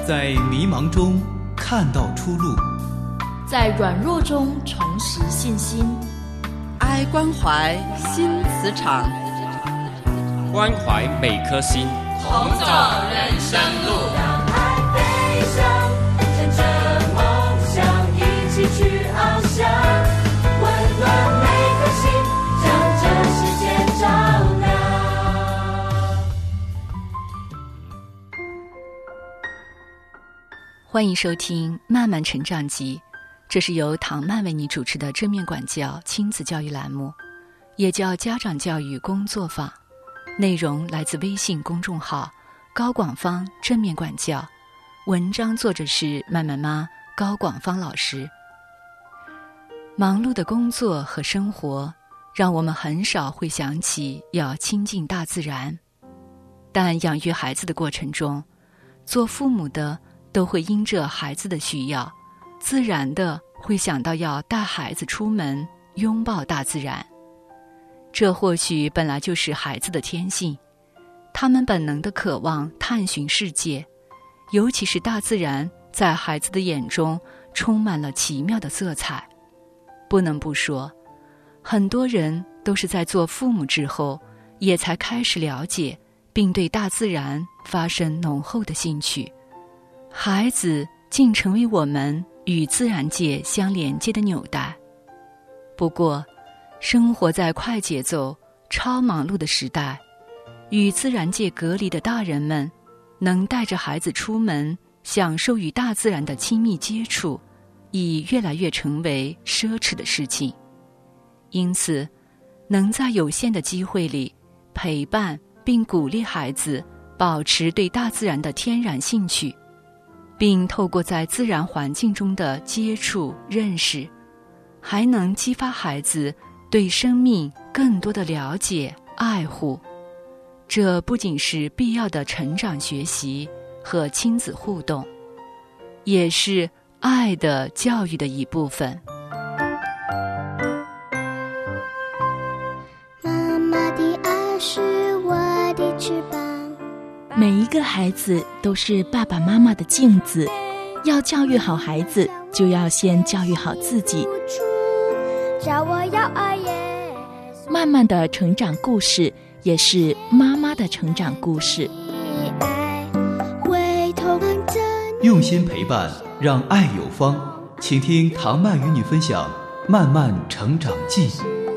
在迷茫中看到出路， 在软弱中重拾信心。 爱关怀新磁场， 关怀每颗心， 同走人生路。 让爱飞翔，乘着梦想一起去翱翔，温暖每颗心，将这世界照亮。 欢迎收听慢慢成长集，这是由唐曼为你主持的正面管教亲子教育栏目，也叫家长教育工作坊。内容来自微信公众号高广芳正面管教，文章作者是慢慢妈高广芳老师。忙碌的工作和生活让我们很少会想起要亲近大自然，但养育孩子的过程中，做父母的都会因着孩子的需要，自然地会想到要带孩子出门，拥抱大自然。这或许本来就是孩子的天性，他们本能地渴望探寻世界，尤其是大自然在孩子的眼中充满了奇妙的色彩。不能不说，很多人都是在做父母之后，也才开始了解并对大自然发生浓厚的兴趣。孩子竟成为我们与自然界相连接的纽带。不过，生活在快节奏、超忙碌的时代，与自然界隔离的大人们，能带着孩子出门，享受与大自然的亲密接触，已越来越成为奢侈的事情。因此，能在有限的机会里陪伴并鼓励孩子保持对大自然的天然兴趣，并透过在自然环境中的接触认识，还能激发孩子对生命更多的了解爱护。这不仅是必要的成长学习和亲子互动，也是爱的教育的一部分。 妈妈的爱是我的翅膀， 每一个孩子都是爸爸妈妈的镜子，要教育好孩子，就要先教育好自己。慢慢的成长故事，也是妈妈的成长故事。 用心陪伴，让爱有方。请听唐曼与你分享慢慢成长记。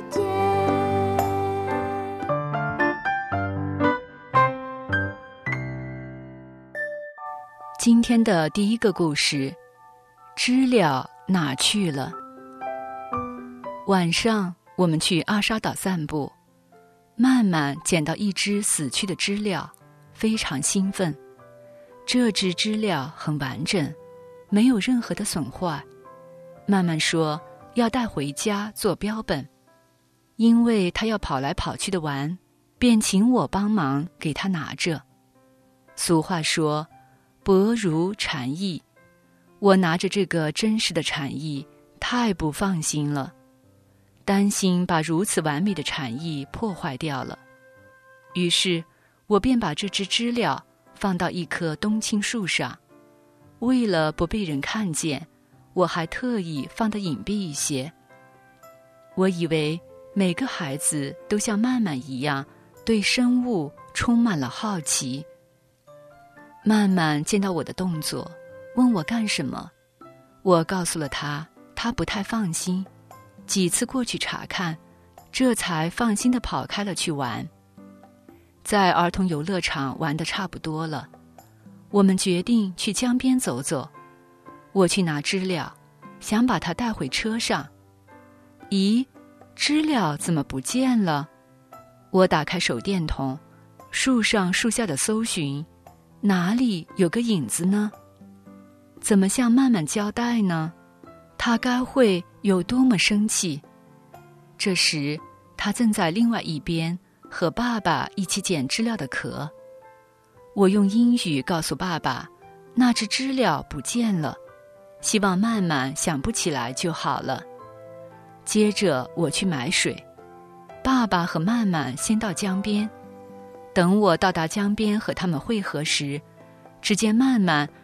今天的第一个故事，知了哪去了？晚上我们去阿沙岛散步，曼曼捡到一只死去的知了，非常兴奋。这只知了很完整，没有任何的损坏。曼曼说要带回家做标本，因为他要跑来跑去的玩，便请我帮忙给他拿着。俗话说薄如蝉翼，我拿着这个真实的蝉翼，太不放心了，担心把如此完美的蝉翼破坏掉了。于是我便把这只知了放到一棵冬青树上，为了不被人看见，我还特意放得隐蔽一些。我以为每个孩子都像曼曼一样，对生物充满了好奇。曼曼见到我的动作，问我干什么。我告诉了他，他不太放心，几次过去查看，这才放心地跑开了去玩。在儿童游乐场玩得差不多了，我们决定去江边走走。我去拿知了，想把它带回车上。咦，知了怎么不见了？我打开手电筒，树上树下的搜寻，哪里有个影子呢？怎么向曼曼交代呢？他该会有多么生气。这时他正在另外一边和爸爸一起捡知了的壳。我用英语告诉爸爸，那只知了不见了，希望曼曼想不起来就好了。接着我去买水，爸爸和曼曼先到江边。等我到达江边和他们会合时，只见曼曼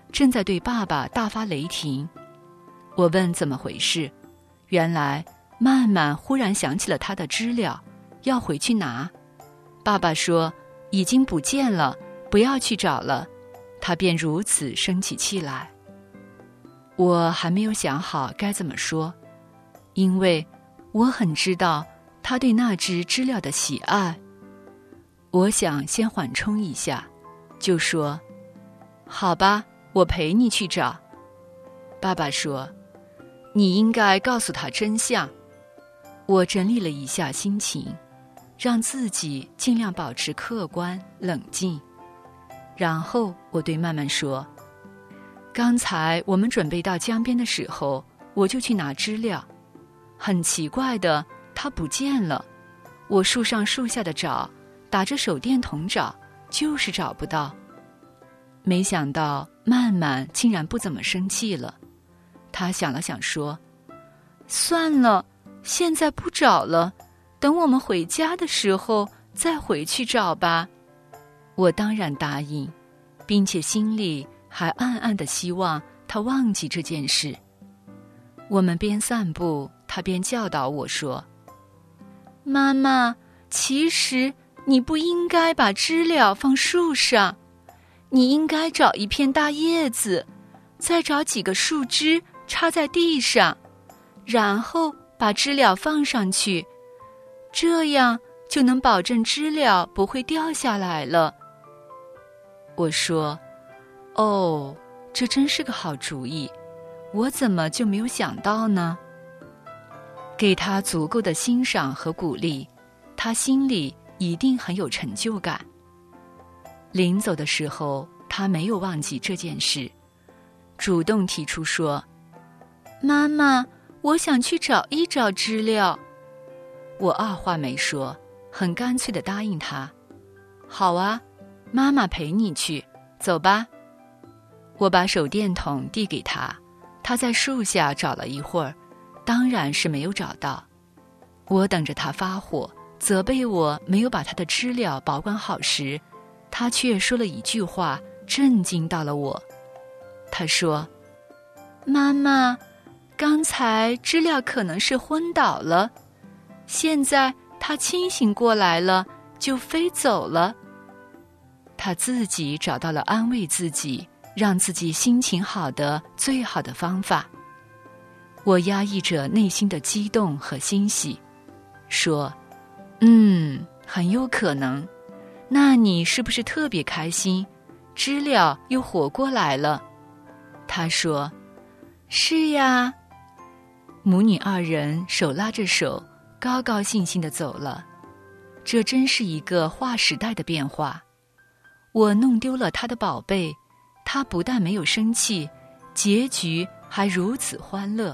正在对爸爸大发雷霆。我问怎么回事，原来曼曼忽然想起了他的知了，要回去拿。爸爸说已经不见了，不要去找了，他便如此生起气来。我还没有想好该怎么说，因为我很知道他对那只知了的喜爱。我想先缓冲一下，就说好吧，我陪你去找。爸爸说你应该告诉他真相。我整理了一下心情，让自己尽量保持客观冷静。然后我对曼曼说，刚才我们准备到江边的时候，我就去拿知了，很奇怪的，它不见了。我树上树下的找，打着手电筒找，就是找不到。没想到曼曼竟然不怎么生气了，她想了想说，算了，现在不找了，等我们回家的时候再回去找吧。我当然答应，并且心里还暗暗地希望他忘记这件事。我们边散步，他边教导我说，妈妈，其实你不应该把知了放树上，你应该找一片大叶子，再找几个树枝插在地上，然后把知了放上去，这样就能保证知了不会掉下来了。我说，哦，这真是个好主意，我怎么就没有想到呢？给他足够的欣赏和鼓励，他心里一定很有成就感。临走的时候，他没有忘记这件事，主动提出说，妈妈，我想去找一找知了。我二话没说，很干脆地答应他，好啊，妈妈陪你去，走吧。我把手电筒递给他，他在树下找了一会儿，当然是没有找到。我等着他发火，责备我没有把他的知了保管好时，他却说了一句话，震惊到了我。他说，妈妈，刚才知了可能是昏倒了，现在他清醒过来了，就飞走了。他自己找到了安慰自己，让自己心情好的最好的方法。我压抑着内心的激动和欣喜，说，很有可能。那你是不是特别开心？知了又活过来了。他说，是呀。母女二人手拉着手，高高兴兴地走了。这真是一个划时代的变化。我弄丢了他的宝贝，他不但没有生气，结局还如此欢乐。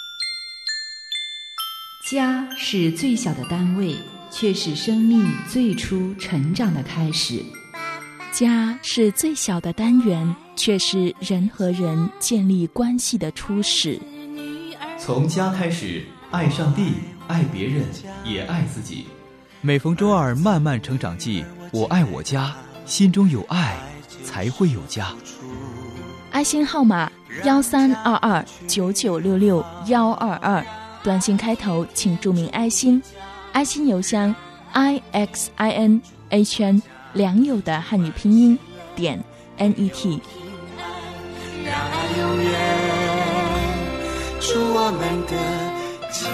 家是最小的单位，却是生命最初成长的开始。家是最小的单元，却是人和人建立关系的初始。 从家开始，爱上帝，爱别人，也爱自己。每逢周二慢慢成长记，我爱我家，心中有爱，才会有家。 爱心号码132299662122，短信开头请注明爱心。爱心邮箱 IXINHN 良友的汉语拼音.net。 让爱永远是我们的家。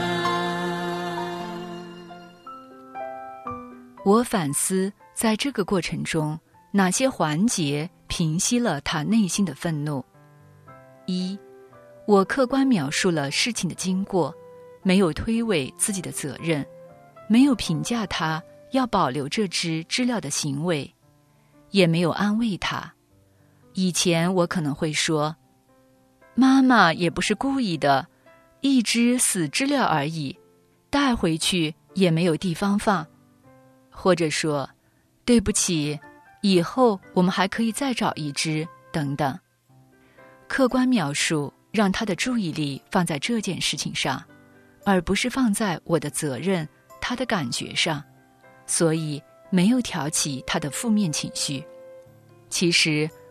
我反思，在这个过程中，哪些环节平息了他内心的愤怒？一，我客观描述了事情的经过，没有推诿自己的责任，没有评价他要保留这只知了的行为，也没有安慰他。以前我可能会说，妈妈也不是故意的，一只死知了而已，带回去也没有地方放。或者说，对不起，以后我们还可以再找一只，等等。客观描述让他的注意力放在这件事情上，而不是放在我的责任、他的感觉上，所以没有挑起他的负面情绪。其实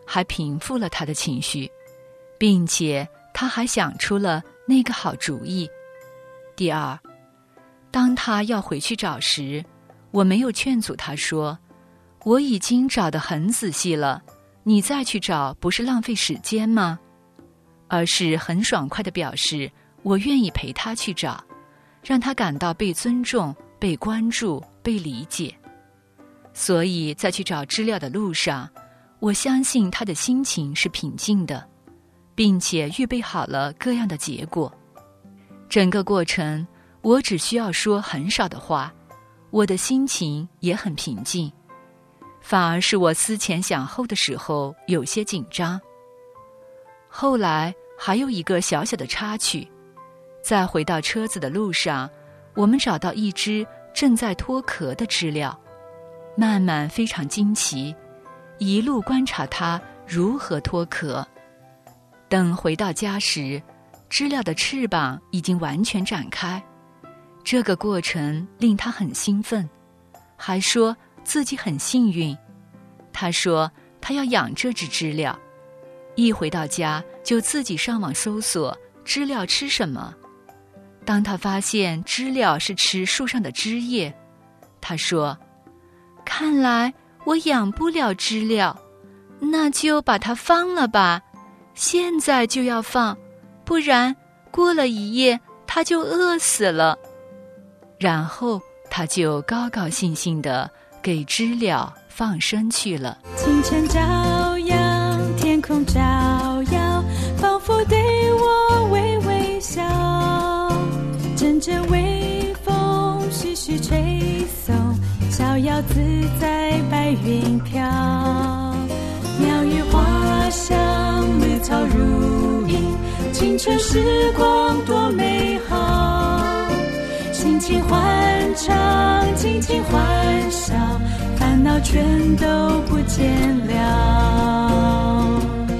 还平复了他的情绪，并且他还想出了那个好主意。第二，当他要回去找时，我没有劝阻他说，我已经找得很仔细了，你再去找不是浪费时间吗？而是很爽快地表示我愿意陪他去找，让他感到被尊重、被关注、被理解。所以在去找资料的路上，我相信他的心情是平静的，并且预备好了各样的结果。整个过程我只需要说很少的话，我的心情也很平静，反而是我思前想后的时候有些紧张。后来还有一个小小的插曲，在回到车子的路上，我们找到一只正在脱壳的知了，曼曼非常惊奇，一路观察它如何脱壳。等回到家时，知了的翅膀已经完全展开，这个过程令他很兴奋，还说自己很幸运。他说他要养这只知了，一回到家就自己上网搜索知了吃什么。当他发现知了是吃树上的枝叶，他说，看来我养不了知了，那就把它放了吧，现在就要放，不然过了一夜它就饿死了。然后他就高高兴兴地给知了放生去了。 清晨照耀，天空照耀，仿佛对我微微笑，阵阵微风徐徐吹送，逍遥自在白云飘。鸟语花香，绿草如茵，青春时光多美好，心情欢畅，尽情欢笑，烦恼全都不见了。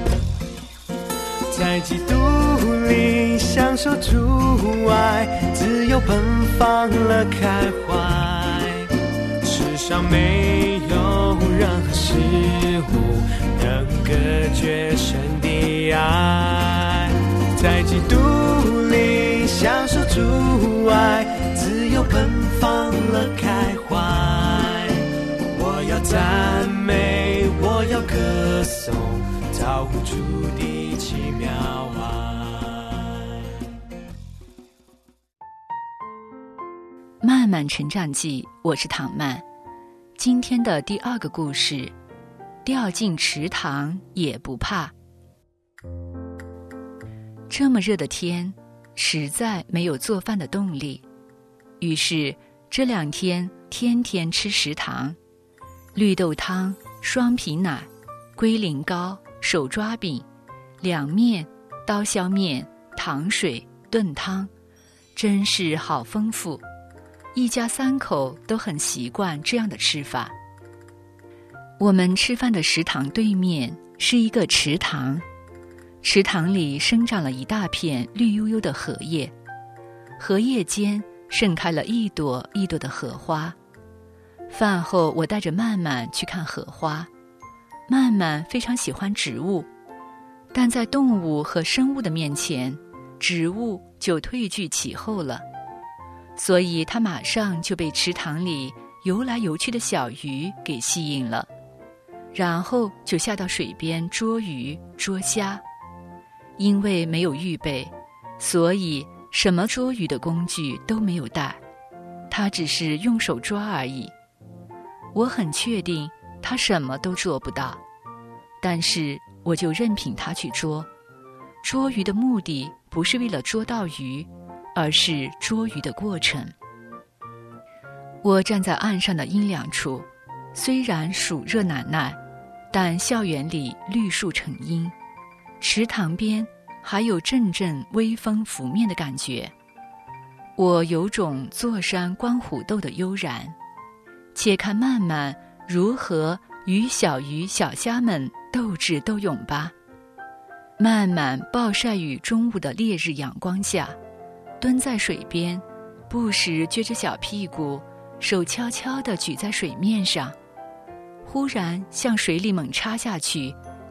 在基督里享受主爱，自由奔放了开怀，世上没有任何事物能隔绝神的爱。在基督里享受主爱，自由奔放了开怀，我要赞美，我要歌颂，造物主的奇妙爱。 慢慢成长记，我是唐曼。今天的第二个故事，掉进池塘也不怕。这么热的天，实在没有做饭的动力，于是这2天天天吃食堂，绿豆汤、双皮奶、龟苓膏、手抓饼、凉面、刀削面、糖水、炖汤，真是好丰富。一家3口都很习惯这样的吃法。我们吃饭的食堂对面是一个池塘，池塘里生长了一大片绿油油的荷叶，荷叶间盛开了一朵一朵的荷花。饭后我带着曼曼去看荷花，曼曼非常喜欢植物，但在动物和生物的面前，植物就退居其后了，所以她马上就被池塘里游来游去的小鱼给吸引了，然后就下到水边捉鱼捉虾。因为没有预备，所以什么捉鱼的工具都没有带，她只是用手抓而已。我很确定她什么都做不到，但是我就任凭她去捉。捉鱼的目的不是为了捉到鱼，而是捉鱼的过程。我站在岸上的阴凉处，虽然暑热难耐，但校园里绿树成荫，池塘边还有阵阵微风拂面的感觉，我有种坐山观虎斗的悠然。且看曼曼如何与小鱼小虾们斗智斗勇吧。曼曼暴晒于中午的烈日阳光下，蹲在水边，不时撅着小屁股，手悄悄地举在水面上，忽然向水里猛插下去，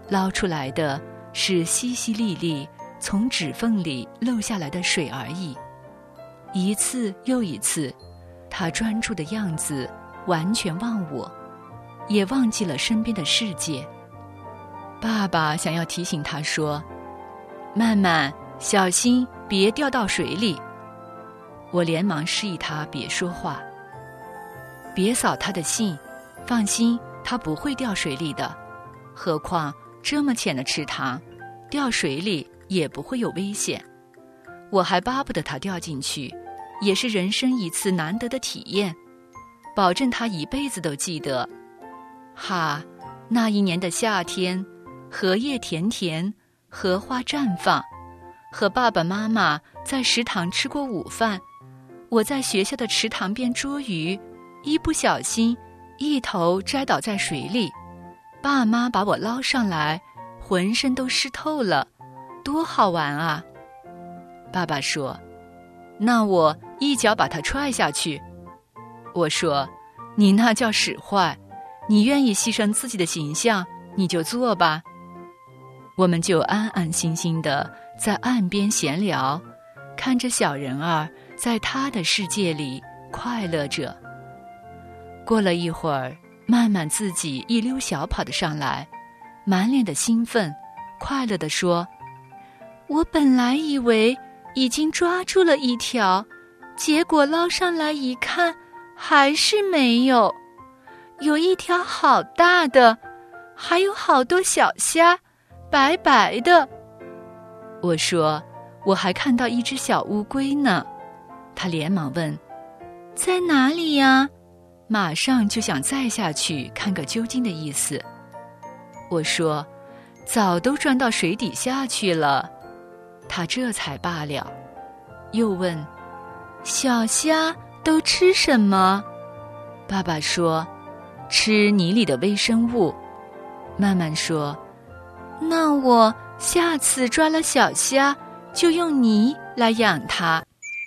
捞出来的是淅淅沥沥从指缝里漏下来的水而已。一次又一次，他专注的样子完全忘我，也忘记了身边的世界。爸爸想要提醒他说：“曼曼，小心别掉到水里。”我连忙示意他别说话。别扫他的兴，放心，他不会掉水里的。何况这么浅的池塘，掉水里也不会有危险。我还巴不得他掉进去，也是人生一次难得的体验，保证他一辈子都记得。哈，那一年的夏天，荷叶田田，荷花绽放，和爸爸妈妈在食堂吃过午饭。我在学校的池塘边捉鱼，一不小心一头栽倒在水里，爸妈把我捞上来，浑身都湿透了，多好玩啊！爸爸说：“那我一脚把他踹下去。”我说：“你那叫使坏，你愿意牺牲自己的形象，你就做吧。”我们就安安心心地在岸边闲聊，看着小人儿在他的世界里快乐着。过了一会儿，曼曼自己一溜小跑地上来，满脸的兴奋，快乐地说：“我本来以为已经抓住了一条，结果捞上来一看，还是没有。有一条好大的，还有好多小虾，白白的。”我说：“我还看到一只小乌龟呢。”他连忙问：“在哪里呀？”马上就想再下去看个究竟的意思。我说：“早都钻到水底下去了。”他这才罢了，又问：“小虾都吃什么？”爸爸说：“吃泥里的微生物。”曼曼说：“那我下次抓了小虾，就用泥来养它。”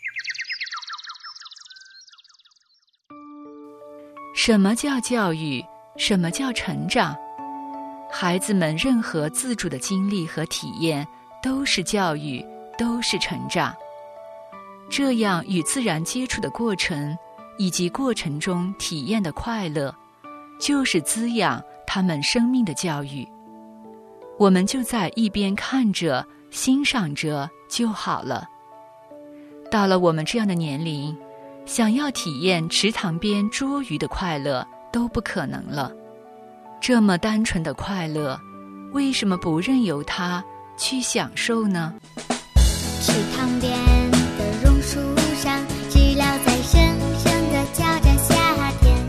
什么叫教育？什么叫成长？孩子们任何自主的经历和体验都是教育，都是成长。这样与自然接触的过程，以及过程中体验的快乐，就是滋养他们生命的教育。我们就在一边看着、欣赏着就好了。到了我们这样的年龄，想要体验池塘边捉鱼的快乐都不可能了。这么单纯的快乐，为什么不任由它去享受呢？ 池塘边的榕树上，知了在声声地叫着夏天。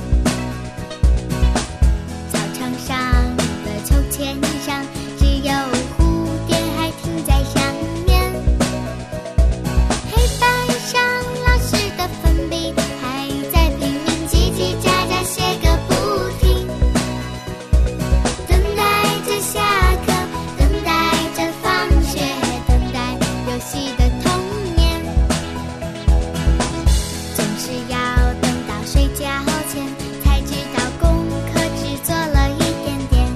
操场上的秋千上，只有蝴蝶还停在上面。黑板上老师的粉笔还在拼命叽叽喳喳写个不停。等待着下课，等待着放学，等待游戏的童年。总是要等到睡觉前，才知道功课只做了一点点。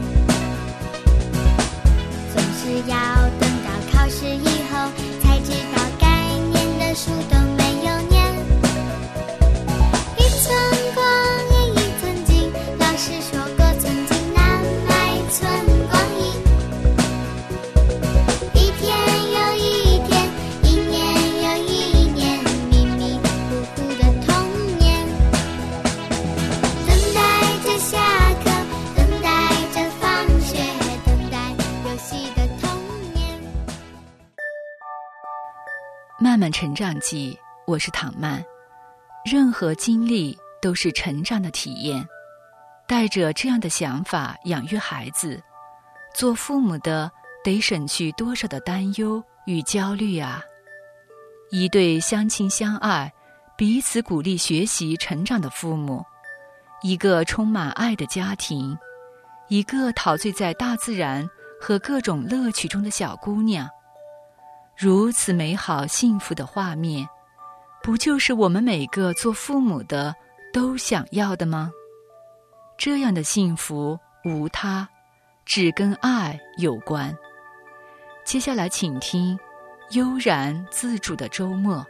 总是要等到考试以后，才知道该念的书都没有念。一寸光阴一寸金，老师说过寸金难买寸光阴。一天又一天，一年又一年，迷迷糊糊的童年。等待着下课，等待着放学，等待游戏的童年。 慢慢成长记，我是唐曼。任何经历都是成长的体验。带着这样的想法养育孩子，做父母的得省去多少的担忧与焦虑啊！一对相亲相爱、彼此鼓励学习成长的父母，一个充满爱的家庭，一个陶醉在大自然和各种乐趣中的小姑娘，如此美好幸福的画面，不就是我们每个做父母的都想要的吗？这样的幸福无他， 只跟爱有关。接下来请听悠然自主的周末。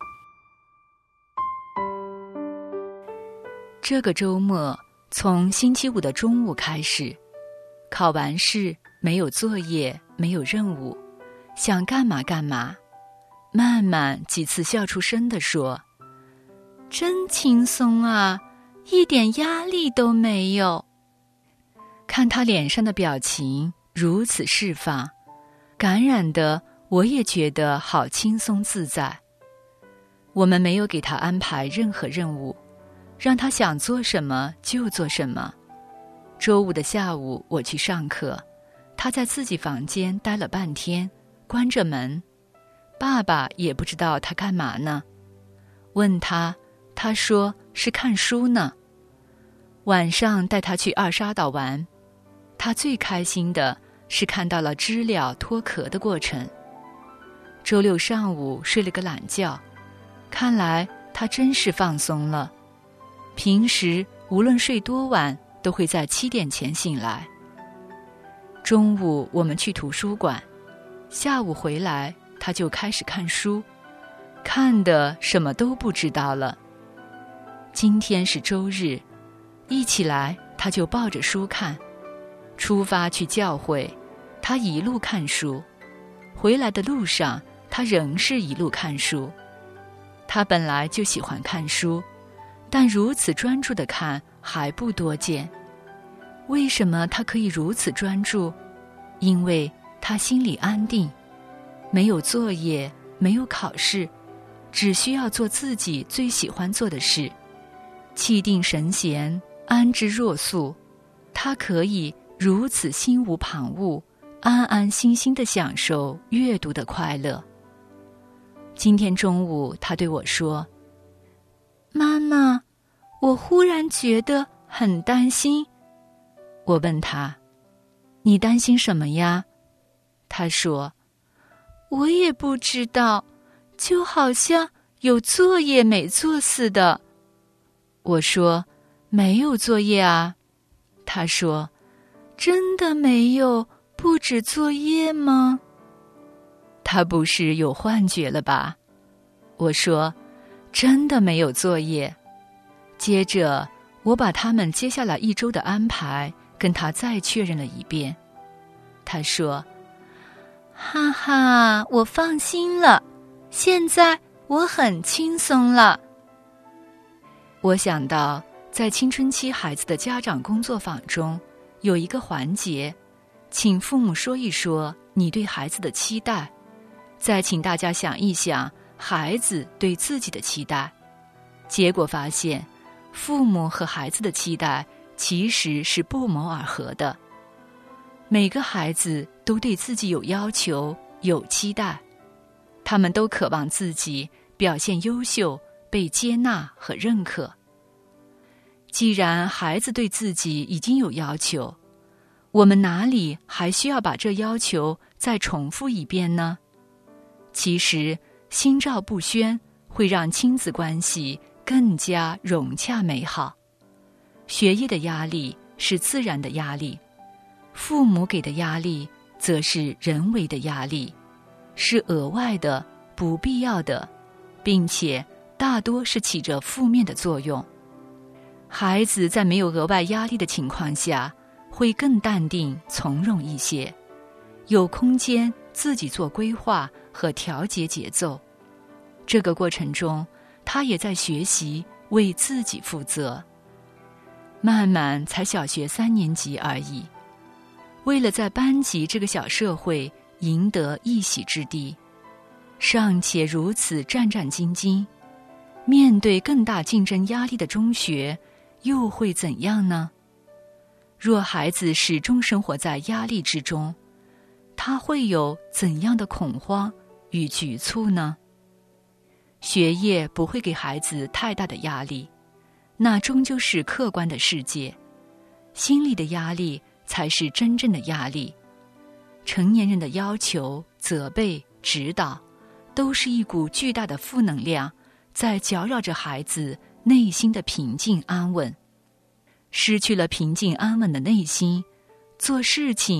这个周末从星期五的中午开始，考完试，没有作业，没有任务，想干嘛干嘛。曼曼几次笑出声地说：真轻松啊，一点压力都没有。看他脸上的表情如此释放，感染的我也觉得好轻松自在。我们没有给他安排任何任务，让他想做什么就做什么。周五的下午我去上课，他在自己房间待了半天，关着门。爸爸也不知道他干嘛呢，问他，他说是看书呢。晚上带他去二沙岛玩，他最开心的是看到了知了脱壳的过程。周六上午睡了个懒觉，看来他真是放松了。平时无论睡多晚，都会在7点前醒来。中午我们去图书馆，下午回来他就开始看书，看的什么都不知道了。今天是周日，一起来他就抱着书看。出发去教会，他一路看书，回来的路上他仍是一路看书。他本来就喜欢看书，但如此专注地看还不多见。为什么他可以如此专注？因为他心里安定，没有作业，没有考试，只需要做自己最喜欢做的事，气定神闲，安之若素。他可以如此心无旁骛，安安心心地享受阅读的快乐。今天中午他对我说：妈妈，我忽然觉得很担心。我问他：你担心什么呀？他说：我也不知道，就好像有作业没做似的。我说：没有作业啊。他说：真的没有，不止作业吗？他不是有幻觉了吧？我说：真的没有作业。接着我把他们接下来1周的安排跟他再确认了一遍。他说：哈哈，我放心了，现在我很轻松了。我想到在青春期孩子的家长工作坊中，有一个环节，请父母说一说你对孩子的期待，再请大家想一想孩子对自己的期待。结果发现，父母和孩子的期待其实是不谋而合的。每个孩子都对自己有要求，有期待，他们都渴望自己表现优秀，被接纳和认可。既然孩子对自己已经有要求，我们哪里还需要把这要求再重复一遍呢？其实心照不宣会让亲子关系更加融洽美好。学业的压力是自然的压力，父母给的压力则是人为的压力，是额外的、不必要的，并且大多是起着负面的作用。孩子在没有额外压力的情况下，会更淡定从容一些，有空间自己做规划和调节节奏。这个过程中，他也在学习为自己负责。曼曼才小学3年级而已，为了在班级这个小社会赢得一席之地，尚且如此战战兢兢，面对更大竞争压力的中学，又会怎样呢？若孩子始终生活在压力之中，他会有怎样的恐慌与局促呢？学业不会给孩子太大的压力，那终究是客观的世界，心理的压力才是真正的压力。成年人的要求、责备、指导，都是一股巨大的负能量，在搅扰着孩子内心的平静安稳。失去了平静安稳的内心，做事情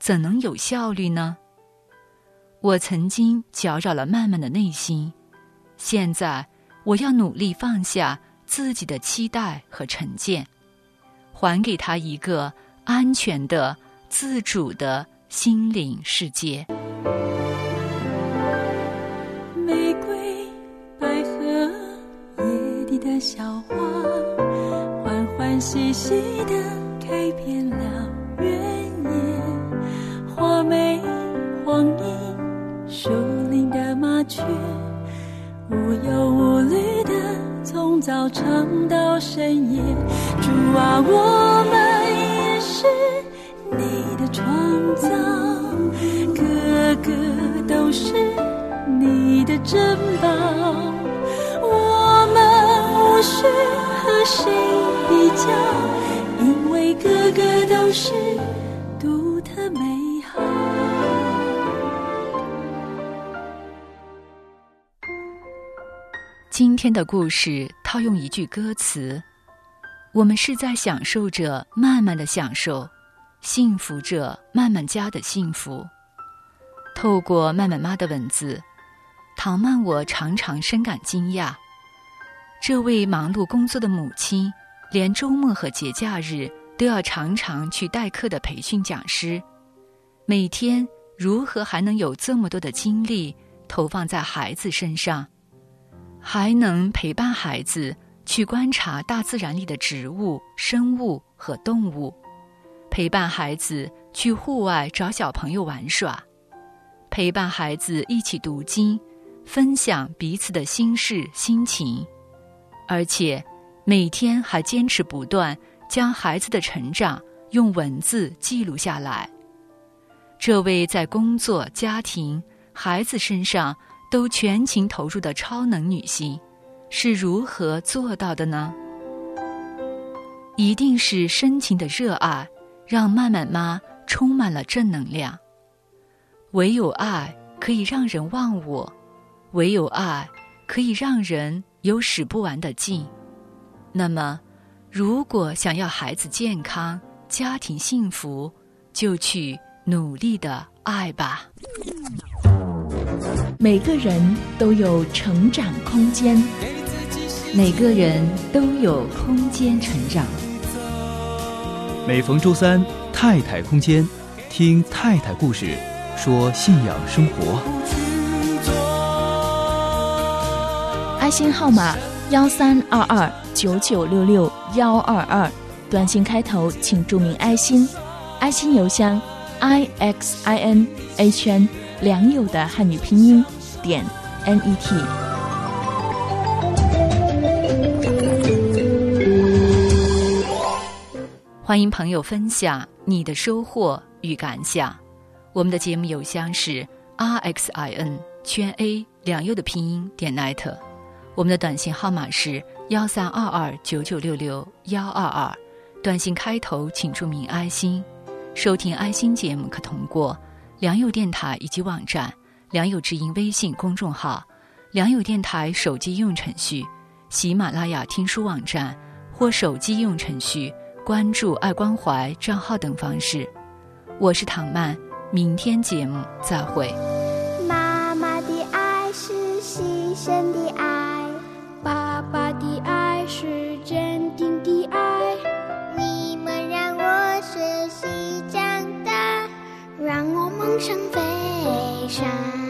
怎能有效率呢？我曾经搅扰了曼曼的内心，现在我要努力放下自己的期待和成见，还给他一个安全的、自主的心灵世界。 玫瑰、百合、野地的小花，欢欢喜喜地开遍了原野。花梅、黄莺、树林的麻雀，无忧无虑地从早唱到深夜。主啊，我们也是你的创造，个个都是你的珍宝。我们无需和谁比较，因为个个都是独特美好。 今天的故事套用一句歌词，我们是在享受着慢慢的享受，幸福着慢慢家的幸福。透过慢慢妈的文字，唐曼我常常深感惊讶，这位忙碌工作的母亲，连周末和节假日都要常常去代课的培训讲师，每天如何还能有这么多的精力投放在孩子身上，还能陪伴孩子去观察大自然里的植物、生物和动物，陪伴孩子去户外找小朋友玩耍，陪伴孩子一起读经，分享彼此的心事心情，而且每天还坚持不断将孩子的成长用文字记录下来。这位在工作、家庭、孩子身上都全情投入的超能女性，是如何做到的呢？一定是深情的热爱，让曼曼妈充满了正能量。唯有爱可以让人忘我，唯有爱可以让人有使不完的劲。那么，如果想要孩子健康、家庭幸福，就去努力的爱吧。 每个人都有成长空间， 每个人都有空间成长。 每逢周三，太太空间，听太太故事，说信仰生活。 爱心号码132299662122，短信开头请注明爱心，爱心邮箱 IXINHN 良友的汉语拼音.net。 欢迎朋友分享你的收获与感想。我们的节目邮箱是 RXIN_A 良友的拼音.net。我们的短信号码是132299662122，短信开头请注明爱心。收听爱心节目可通过良友电台以及网站、良友之音微信公众号、良友电台手机应用程序、喜马拉雅听书网站或手机应用程序关注爱关怀账号等方式。我是唐曼，明天节目再会。 妈妈的爱是牺牲的爱，爸爸的爱是坚定的爱，你们让我学习长大，让我梦想飞翔。